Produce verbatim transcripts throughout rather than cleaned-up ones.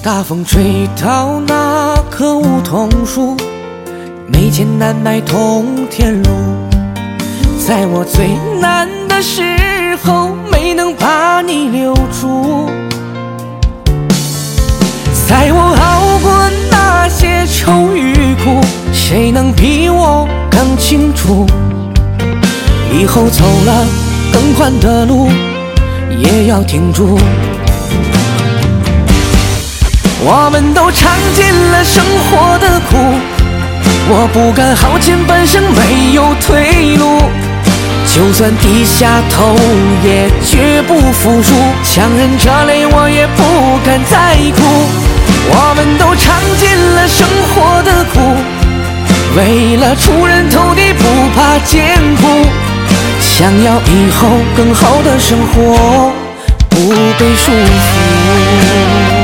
大风吹倒那棵梧桐树，没钱难买通天路。在我最难的时候，没能把你留住。在我熬过那些愁与苦，谁能比我更清楚？以后走了更宽的路，也要挺住。我们都尝尽了生活的苦，我不敢耗尽半生没有退路。就算低下头也绝不服输，强忍着泪我也不敢再哭。我们都尝尽了生活的苦，为了出人头地不怕艰苦，想要以后更好的生活，不被束缚。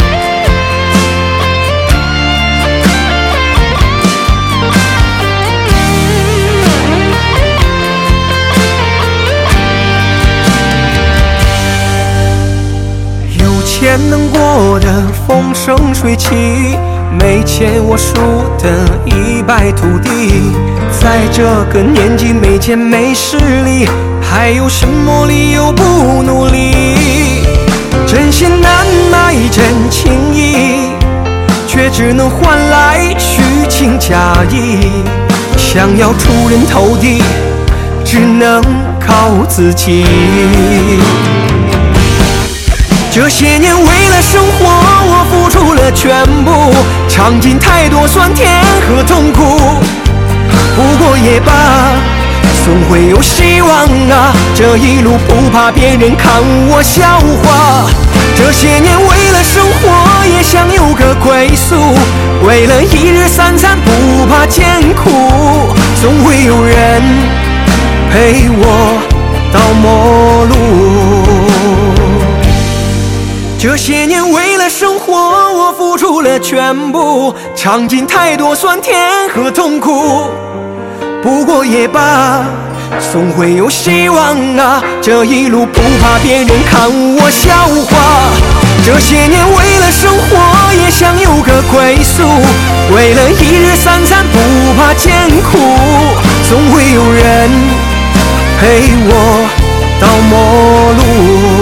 钱能过得风生水起，没钱我输得一败涂地。在这个年纪没钱没势力，还有什么理由不努力？真心难买真情意，却只能换来虚情假意。想要出人头地，只能靠自己。这些年为了生活，我付出了全部，尝尽太多酸甜和痛苦。不过也罢，总会有希望啊！这一路不怕别人看我笑话。这些年为了生活，也想有个归宿，为了一日三餐不怕艰苦。总会有人陪我到末路。这些年为了生活，我付出了全部，尝尽太多酸甜和痛苦。不过也罢，总会有希望啊！这一路不怕别人看我笑话。这些年为了生活，也想有个归宿，为了一日三餐不怕艰苦。总会有人陪我到末路。